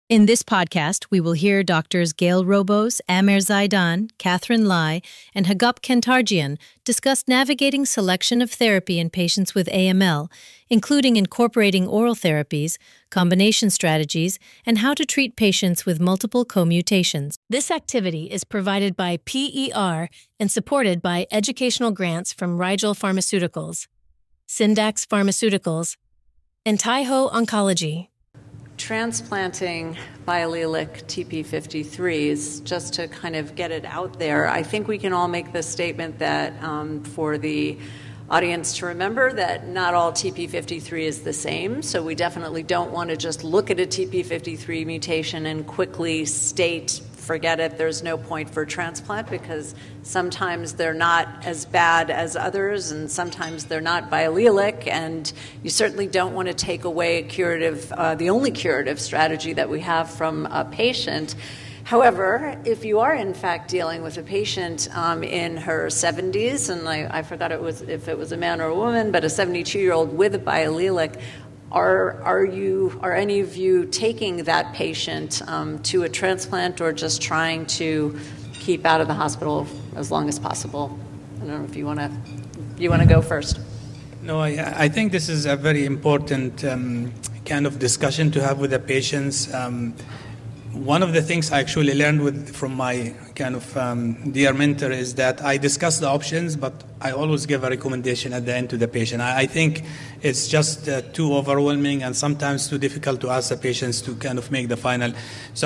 In this podcast, we will hear doctors Gail Robos, Amer Zaidan, Catherine Lai, and Hagop Kentarjian discuss navigating selection of therapy in patients with AML, including incorporating oral therapies, combination strategies, and how to treat patients with multiple co-mutations. This activity is provided by PER and supported by educational grants from Rigel Pharmaceuticals, Syndax Pharmaceuticals, and Taiho Oncology. Transplanting biallelic TP53s, just to kind of get it out there, I think we can all make the statement that for the audience to remember that not all TP53 is the same, so we definitely don't want to just look at a TP53 mutation and quickly state, forget it, there's no point for transplant, because sometimes they're not as bad as others and sometimes they're not biallelic, and you certainly don't want to take away a curative, the only curative strategy that we have from a patient. However, if you are in fact dealing with a patient in her 70s, and I forgot if it was a man or a woman, but a 72-year-old with a biallelic, are any of you taking that patient to a transplant, or just trying to keep out of the hospital as long as possible? I don't know if you want to go first. No, I think this is a very important kind of discussion to have with the patients. One of the things I actually learned from my kind of dear mentor is that I discuss the options, but I always give a recommendation at the end to the patient. I think it's just too overwhelming and sometimes too difficult to ask the patients to kind of make the final. So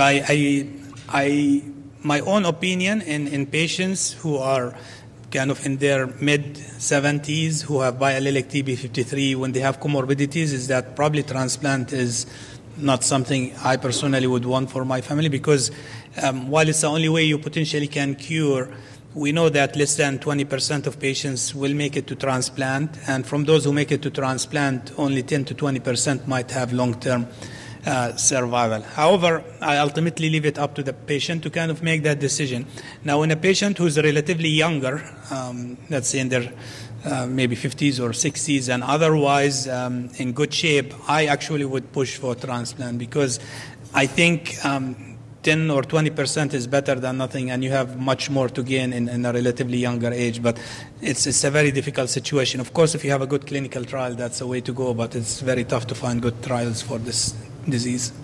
my own opinion in patients who are kind of in their mid-70s who have biallelic TP53 when they have comorbidities is that probably transplant is not something I personally would want for my family, because while it's the only way you potentially can cure, we know that less than 20% of patients will make it to transplant, and from those who make it to transplant, only 10 to 20% might have long-term survival. However, I ultimately leave it up to the patient to kind of make that decision. Now, in a patient who's relatively younger, let's say in their maybe 50s or 60s, and otherwise in good shape, I actually would push for transplant, because I think 10 or 20% is better than nothing, and you have much more to gain in a relatively younger age. But it's a very difficult situation. Of course, if you have a good clinical trial, that's the way to go, but it's very tough to find good trials for this disease.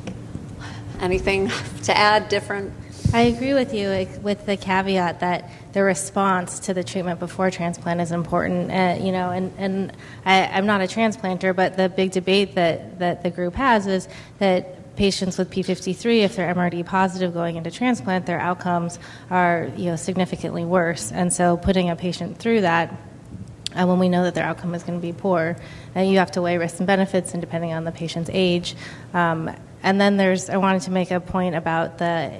Anything to add different? I agree with you, with the caveat that the response to the treatment before transplant is important. And I'm not a transplanter, but the big debate that the group has is that patients with P53, if they're MRD positive going into transplant, their outcomes are significantly worse. And so putting a patient through that, when we know that their outcome is going to be poor, you have to weigh risks and benefits, and depending on the patient's age. And then I wanted to make a point about the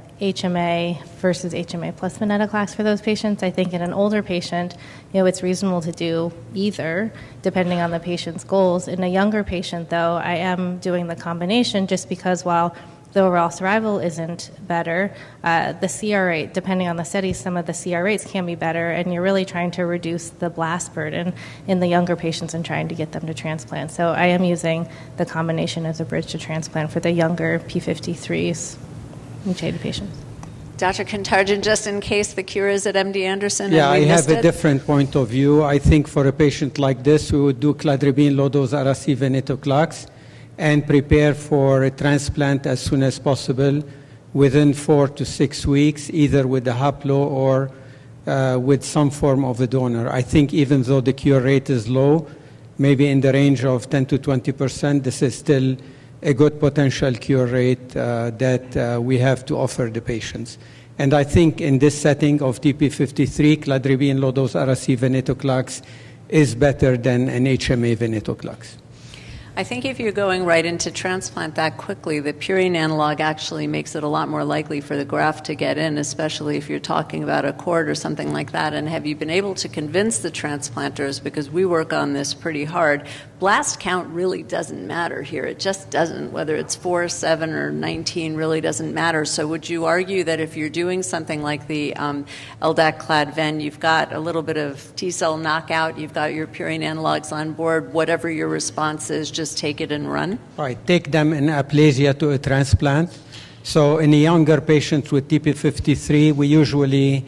HMA versus HMA plus venetoclax for those patients. I think in an older patient, it's reasonable to do either, depending on the patient's goals. In a younger patient, though, I am doing the combination, just because while the overall survival isn't better, the CR rate, depending on the study, some of the CR rates can be better, and you're really trying to reduce the blast burden in the younger patients and trying to get them to transplant. So I am using the combination as a bridge to transplant for the younger P53s mutated patients. Dr. Kentarjian, just in case the cure is at MD Anderson. Yeah, and I have a different point of view. I think for a patient like this, we would do cladribine, low-dose Ara-C, venetoclax, and prepare for a transplant as soon as possible within 4 to 6 weeks, either with the haplo or with some form of a donor. I think even though the cure rate is low, maybe in the range of 10 to 20%, this is still a good potential cure rate that we have to offer the patients. And I think in this setting of TP53, cladribine, low-dose Ara-C, venetoclax is better than an HMA venetoclax. I think if you're going right into transplant that quickly, the purine analog actually makes it a lot more likely for the graft to get in, especially if you're talking about a cord or something like that. And have you been able to convince the transplanters, because we work on this pretty hard, blast count really doesn't matter here. It just doesn't. Whether it's 4, 7, or 19 really doesn't matter. So would you argue that if you're doing something like the LDAC-Clad-Ven, you've got a little bit of T-cell knockout, you've got your purine analogs on board, whatever your response is, just take it and run? Right, take them in aplasia to a transplant. So in a younger patient with TP53, we usually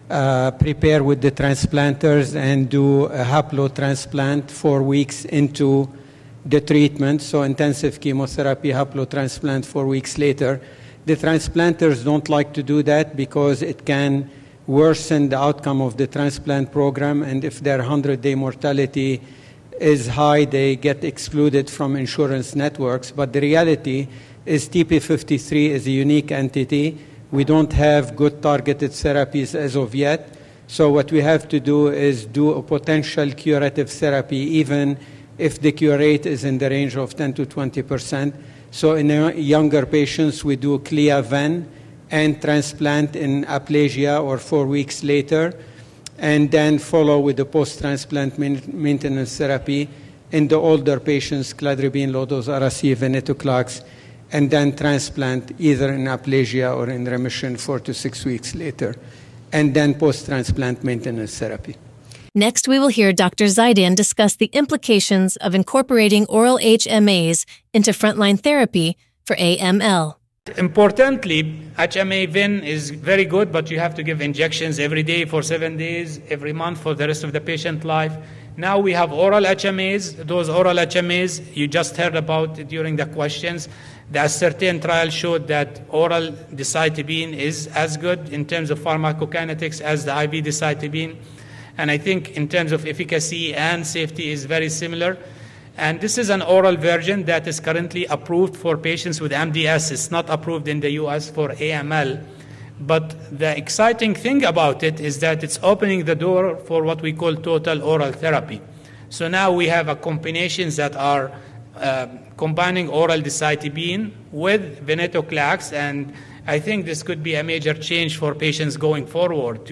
prepare with the transplanters and do a haplotransplant 4 weeks into the treatment. So intensive chemotherapy, haplotransplant 4 weeks later. The transplanters don't like to do that because it can worsen the outcome of the transplant program, and if their 100-day mortality is high, they get excluded from insurance networks. But the reality is TP53 is a unique entity. We don't have good targeted therapies as of yet. So what we have to do is do a potential curative therapy, even if the cure rate is in the range of 10 to 20%. So in younger patients, we do CLIA-VEN and transplant in aplasia or 4 weeks later, and then follow with the post-transplant maintenance therapy. In the older patients, cladribine, low-dose Ara-C, venetoclax, and then transplant either in aplasia or in remission 4 to 6 weeks later, and then post-transplant maintenance therapy. Next, we will hear Dr. Zeidan discuss the implications of incorporating oral HMAs into frontline therapy for AML. Importantly, HMA-VEN is very good, but you have to give injections every day for 7 days, every month for the rest of the patient life. Now we have oral HMAs. Those oral HMAs, you just heard about during the questions. The Ascertain trial showed that oral decitabine is as good in terms of pharmacokinetics as the IV decitabine. And I think in terms of efficacy and safety is very similar. And this is an oral version that is currently approved for patients with MDS. It's not approved in the US for AML. But the exciting thing about it is that it's opening the door for what we call total oral therapy. So now we have a combinations that are combining oral decitabine with venetoclax, and I think this could be a major change for patients going forward.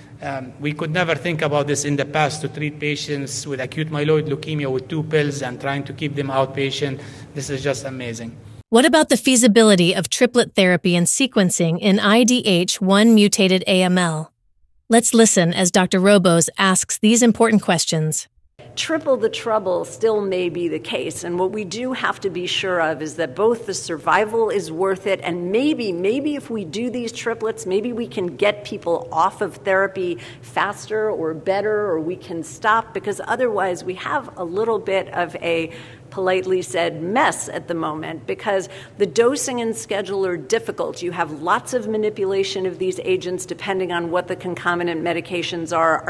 We could never think about this in the past, to treat patients with acute myeloid leukemia with 2 pills and trying to keep them outpatient. This is just amazing. What about the feasibility of triplet therapy and sequencing in IDH1 mutated AML? Let's listen as Dr. Roboz asks these important questions. Triple the trouble still may be the case. And what we do have to be sure of is that both the survival is worth it, and maybe if we do these triplets, maybe we can get people off of therapy faster or better, or we can stop, because otherwise we have a little bit of a, politely said, mess at the moment, because the dosing and schedule are difficult. You have lots of manipulation of these agents depending on what the concomitant medications are.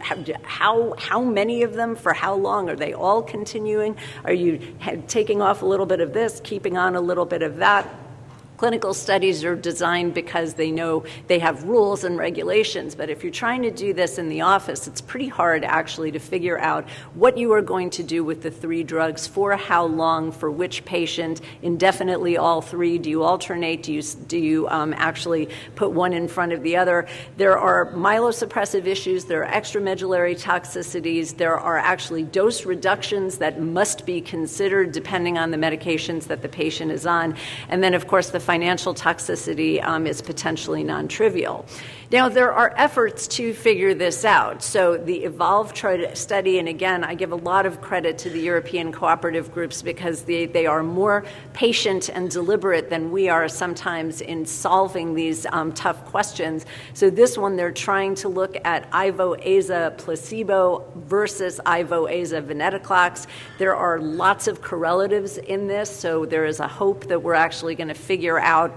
How many of them for how long? Are they all continuing? Are you taking off a little bit of this, keeping on a little bit of that? Clinical studies are designed because they know they have rules and regulations, but if you're trying to do this in the office, it's pretty hard actually to figure out what you are going to do with the 3 drugs, for how long, for which patient, indefinitely all 3. Do you alternate? Do you actually put one in front of the other? There are myelosuppressive issues, there are extramedullary toxicities, there are actually dose reductions that must be considered depending on the medications that the patient is on, and then of course the financial toxicity is potentially non-trivial. Now, there are efforts to figure this out. So the EVOLVE study, and again, I give a lot of credit to the European cooperative groups because they are more patient and deliberate than we are sometimes in solving these tough questions. So this one, they're trying to look at Ivo-Aza placebo versus Ivo-Aza venetoclax. There are lots of correlatives in this, so there is a hope that we're actually going to figure out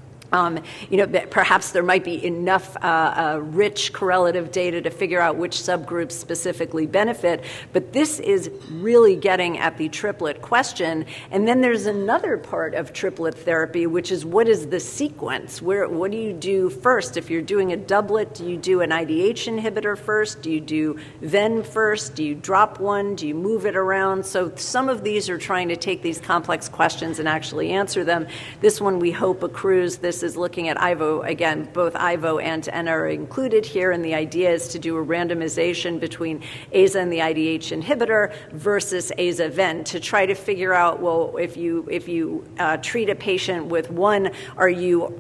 that perhaps there might be enough rich correlative data to figure out which subgroups specifically benefit, but this is really getting at the triplet question. And then there's another part of triplet therapy, which is what is the sequence? What do you do first? If you're doing a doublet, do you do an IDH inhibitor first? Do you do VEN first? Do you drop one? Do you move it around? So some of these are trying to take these complex questions and actually answer them. This one we hope accrues this this is looking at IVO, again, both IVO and ENA are included here, and the idea is to do a randomization between AZA and the IDH inhibitor versus AZA-VEN to try to figure out, well, if you treat a patient with one, are you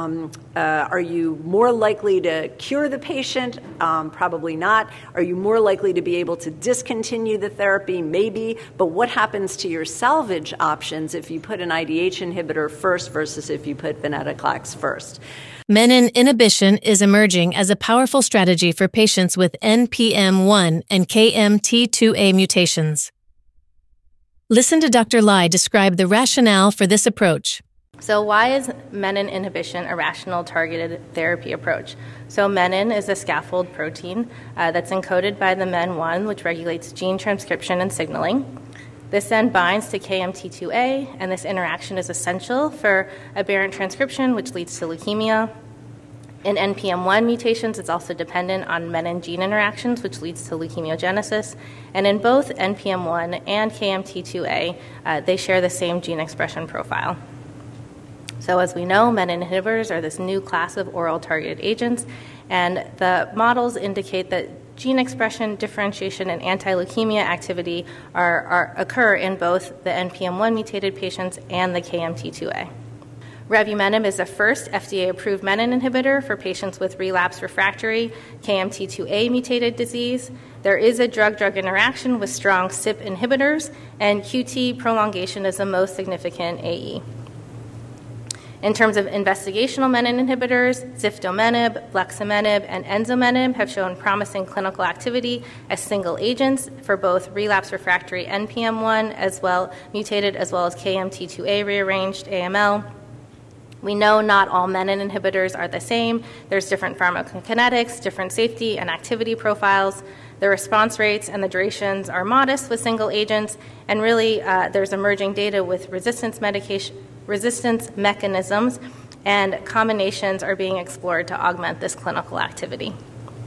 more likely to cure the patient? Probably not. Are you more likely to be able to discontinue the therapy? Maybe. But what happens to your salvage options if you put an IDH inhibitor first versus if you put venetoclax first? Menin inhibition is emerging as a powerful strategy for patients with NPM1 and KMT2A mutations. Listen to Dr. Lai describe the rationale for this approach. So why is menin inhibition a rational targeted therapy approach? So menin is a scaffold protein that's encoded by the MEN1, which regulates gene transcription and signaling. This then binds to KMT2A, and this interaction is essential for aberrant transcription, which leads to leukemia. In NPM1 mutations, it's also dependent on menin gene interactions, which leads to leukemiogenesis. And in both NPM1 and KMT2A, they share the same gene expression profile. So as we know, menin inhibitors are this new class of oral targeted agents, and the models indicate that gene expression, differentiation, and anti-leukemia activity occur in both the NPM1 mutated patients and the KMT2A. Revumenib is the first FDA-approved menin inhibitor for patients with relapsed refractory KMT2A mutated disease. There is a drug-drug interaction with strong CYP inhibitors, and QT prolongation is the most significant AE. In terms of investigational menin inhibitors, ziftomenib, bleximenib, and enzomenib have shown promising clinical activity as single agents for both relapsed refractory NPM1 mutated as well as KMT2A rearranged AML. We know not all menin inhibitors are the same. There's different pharmacokinetics, different safety and activity profiles. The response rates and the durations are modest with single agents, and really there's emerging data with resistance mechanisms, and combinations are being explored to augment this clinical activity.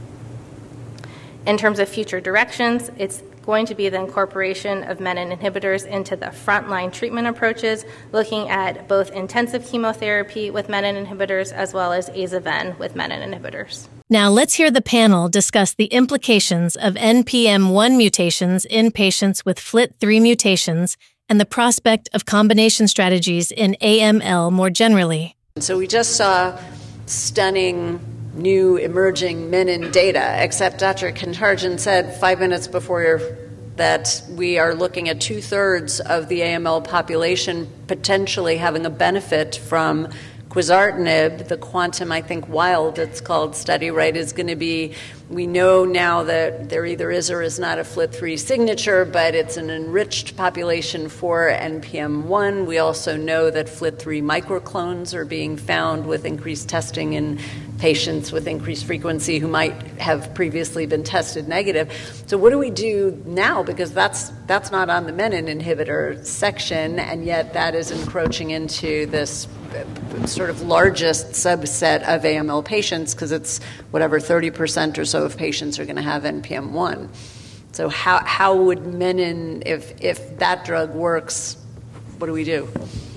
In terms of future directions, it's going to be the incorporation of menin inhibitors into the frontline treatment approaches, looking at both intensive chemotherapy with menin inhibitors as well as AZA-VEN with menin inhibitors. Now let's hear the panel discuss the implications of NPM1 mutations in patients with FLT3 mutations and the prospect of combination strategies in AML more generally. So we just saw stunning new emerging menin data, except Dr. Kantarjian said 5 minutes before that we are looking at 2/3 of the AML population potentially having a benefit from quizartinib. The quantum, I think, wild, it's called, study, right, is going to be, we know now that there either is or is not a FLT3 signature, but it's an enriched population for NPM1. We also know that FLT3 microclones are being found with increased testing in patients with increased frequency who might have previously been tested negative. So what do we do now? Because that's not on the menin inhibitor section, and yet that is encroaching into this sort of largest subset of AML patients, because it's whatever 30% or so of patients are going to have NPM1. So how would menin, if that drug works, what do we do?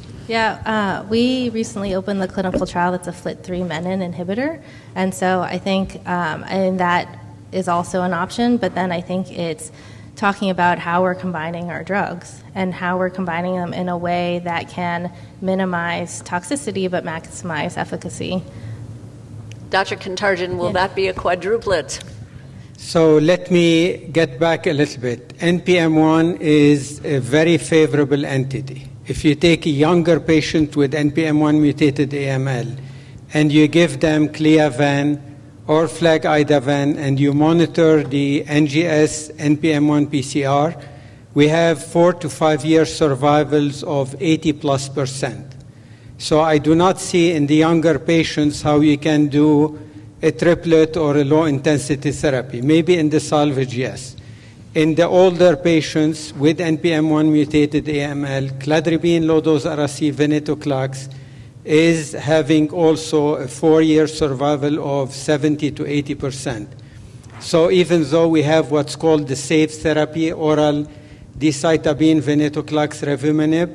Yeah, we recently opened the clinical trial that's a FLT3 menin inhibitor, and so I think and that is also an option, but then I think it's talking about how we're combining our drugs and how we're combining them in a way that can minimize toxicity but maximize efficacy. Dr. Kantarjian, will that be a quadruplet? So let me get back a little bit. NPM1 is a very favorable entity. If you take a younger patient with NPM1 mutated AML and you give them Cleavan or FLAG-IDA-VEN and you monitor the NGS NPM1 PCR, we have 4 to 5 year survivals of 80+%. So I do not see in the younger patients how you can do a triplet or a low-intensity therapy. Maybe in the salvage, yes. In the older patients with NPM1 mutated AML, cladribine, low-dose Ara-C, venetoclax is having also a 4-year survival of 70 to 80%. So even though we have what's called the SAFE therapy, oral decitabine, venetoclax, revumenib,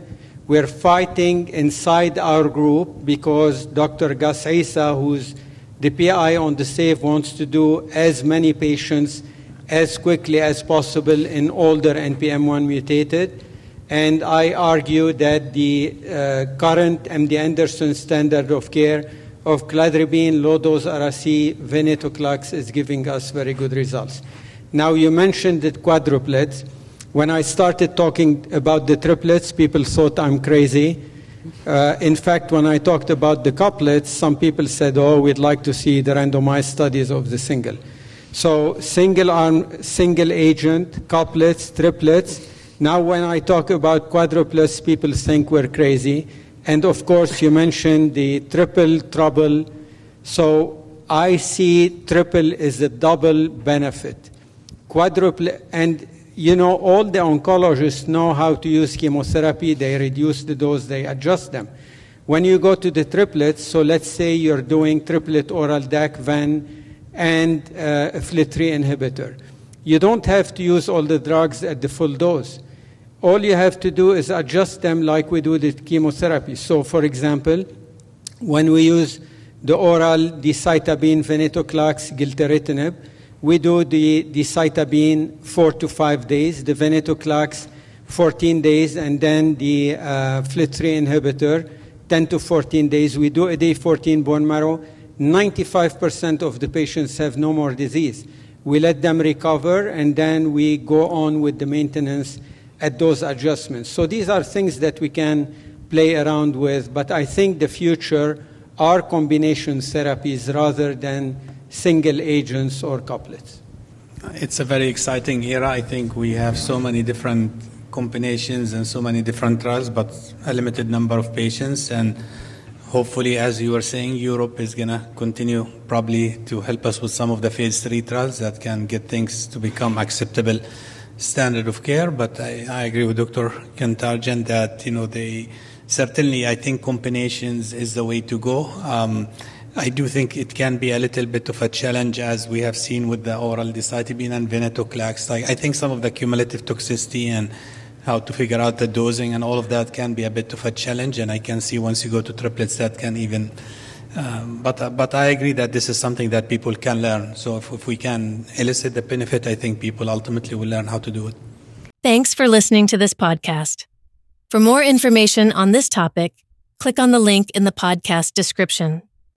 We're fighting inside our group because Dr. Gus Isa, who's the PI on the SAVE, wants to do as many patients as quickly as possible in older NPM1 mutated. And I argue that the current MD Anderson standard of care of cladribine, low-dose Ara-C, venetoclax is giving us very good results. Now, you mentioned the quadruplets. When I started talking about the triplets, people thought I'm crazy. In fact, when I talked about the couplets, some people said, oh, we'd like to see the randomized studies of the single. So single arm, single agent, couplets, triplets. Now when I talk about quadruplets, people think we're crazy. And of course, you mentioned the triple trouble. So I see triple as a double benefit. Quadruple, and you know, all the oncologists know how to use chemotherapy. They reduce the dose, they adjust them. When you go to the triplets, so let's say you're doing triplet oral DAC-VEN and a FLT3 inhibitor. You don't have to use all the drugs at the full dose. All you have to do is adjust them like we do the chemotherapy. So, for example, when we use the oral decitabine, venetoclax, gilteritinib, we do the decitabine 4 to 5 days, the venetoclax 14 days, and then the FLT3 inhibitor 10 to 14 days. We do a day 14 bone marrow. 95% of the patients have no more disease. We let them recover, and then we go on with the maintenance at those adjustments. So these are things that we can play around with, but I think the future are combination therapies rather than single agents or couplets. It's a very exciting era. I think we have so many different combinations and so many different trials, but a limited number of patients. And hopefully, as you were saying, Europe is going to continue probably to help us with some of the phase 3 trials that can get things to become acceptable standard of care. But I agree with Dr. Kantarjian that, you know, they certainly, I think combinations is the way to go. I do think it can be a little bit of a challenge, as we have seen with the oral decitabine and venetoclax. I think some of the cumulative toxicity and how to figure out the dosing and all of that can be a bit of a challenge, and I can see once you go to triplets that can even, but I agree that this is something that people can learn. So if we can elicit the benefit, I think people ultimately will learn how to do it. Thanks for listening to this podcast. For more information on this topic, click on the link in the podcast description.